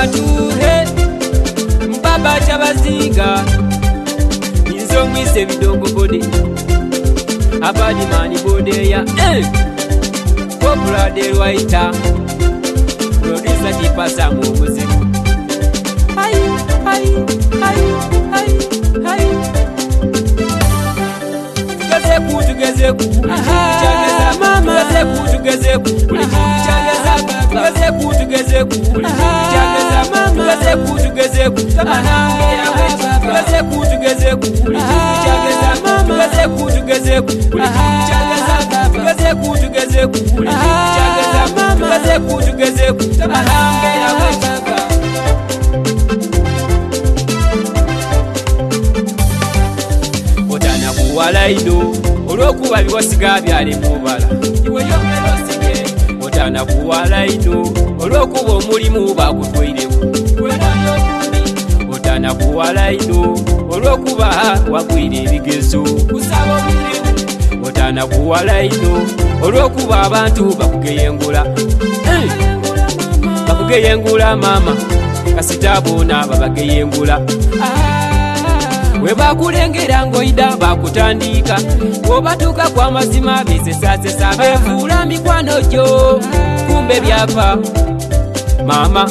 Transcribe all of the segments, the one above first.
abantu mbaba chabazinga inzo mwise bidongo bode abadi mani bode ya Popular de Waita producer kipasa mu muzimu hai tugeze ku changeza mama tugeze ku changeza tugeze ku changeza mama tugeze ku anange yawe tugeze ku changeza mama tugeze ku changeza tugeze ku changeza mama tugeze ku anange yawe otana kuwalaido olwokuba biwasiga byali mubala iwe yomero sige otana kuwalaido olwokuba omulimu bakutwairewo otana kuwalaido olwokuba wagwire ebigezo kusaba omulimu otana kuwalaido olwokuba abantu bakugeyengula mama kasita bona babageyengula webakulengera ngoida bakutandika obatuka kwa mazima bisesasesa befuula mikwano gyo kumbe byapa mama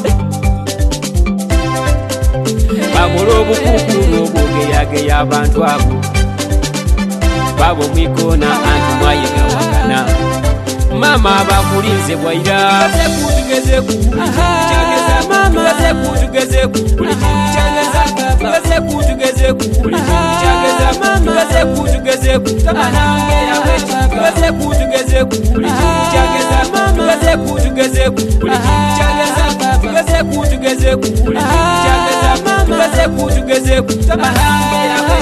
bakola obukuku n'obwogeyageya abantu abo babo mwikona anti mwayegawagana mama bakulinze bwaira tugeze ku changeza mama tugeze ku changeza tugeze ku changeza mama tugeze ku anange yawe tugeze ku changeza mama tugeze ku changeza tugeze ku changeza mama tugeze ku anange yawe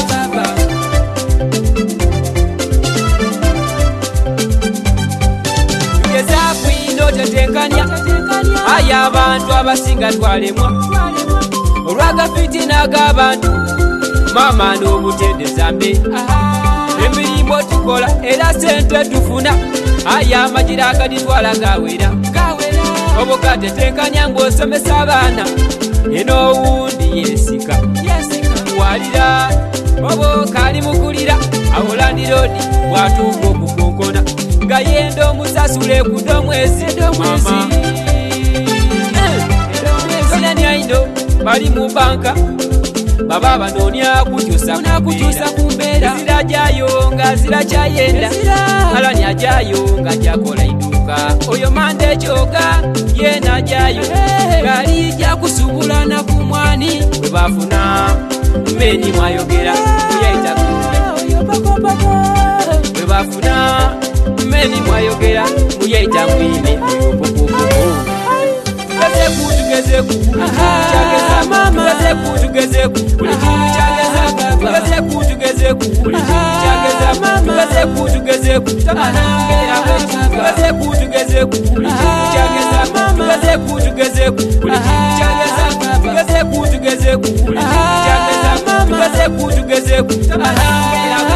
tetekanya aya abantu abasinga twalemwa olw'agafitina g'abantu mama n'obutendezambe emirimu tukola era sente tufuna aya amagira agaditwala gawera obugatetekanya ng'osomesa abaana eno owundi yesika walira obo kali mukulira awulandirodi bwatuuka okukonkona nga yenda omusasule kudo mwezi sinanyaino bali mu banka baba banoonya kukyusa kumbeera zira jayo nga zira kyayenda alanya jayo nga jakola iduka oyo manda ekyoga yena jayo gali jakusubulana ku mwani bwe bafuna mmeni mwayogera kuyayita bwe bafuna mmeni mwayogera muyayita mwine tugeze ku changeza mama tugeze ku changeza tugeze ku changeza mama tugeze ku anange yawe tugeze ku changeza mama tugeze ku changeza tugeze ku changeza mama tugeze ku anange yawe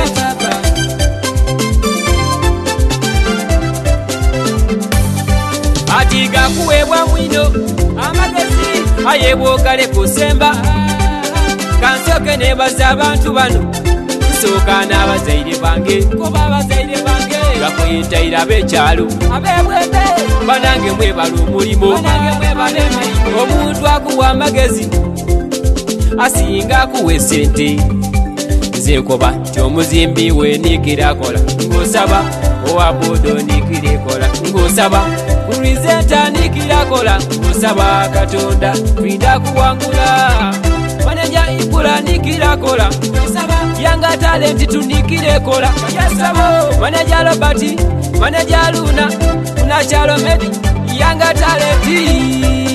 atiga kuwebwa mwino amagezi ayebwogale kusemba kansoke nebaza abantu bano nsooka n'abazaire bange kuba abazaire bange bakwetaira ab'ekyalo abebwete banange mwebala omulimo omuntu akuwa amagezi asinga akuwa esente nze nkoba nti omuzimbi wenikira akola ng'osaba owabodo nikira ekola ng'osaba kurizenta nikira kola ng'osaba katonda kwinda kuwangula maneja ikula nikira kola ng'osaba yanga talenti tunikire kola yasabo maneja Robert maneja Luna unakyalo Medi yanga talenti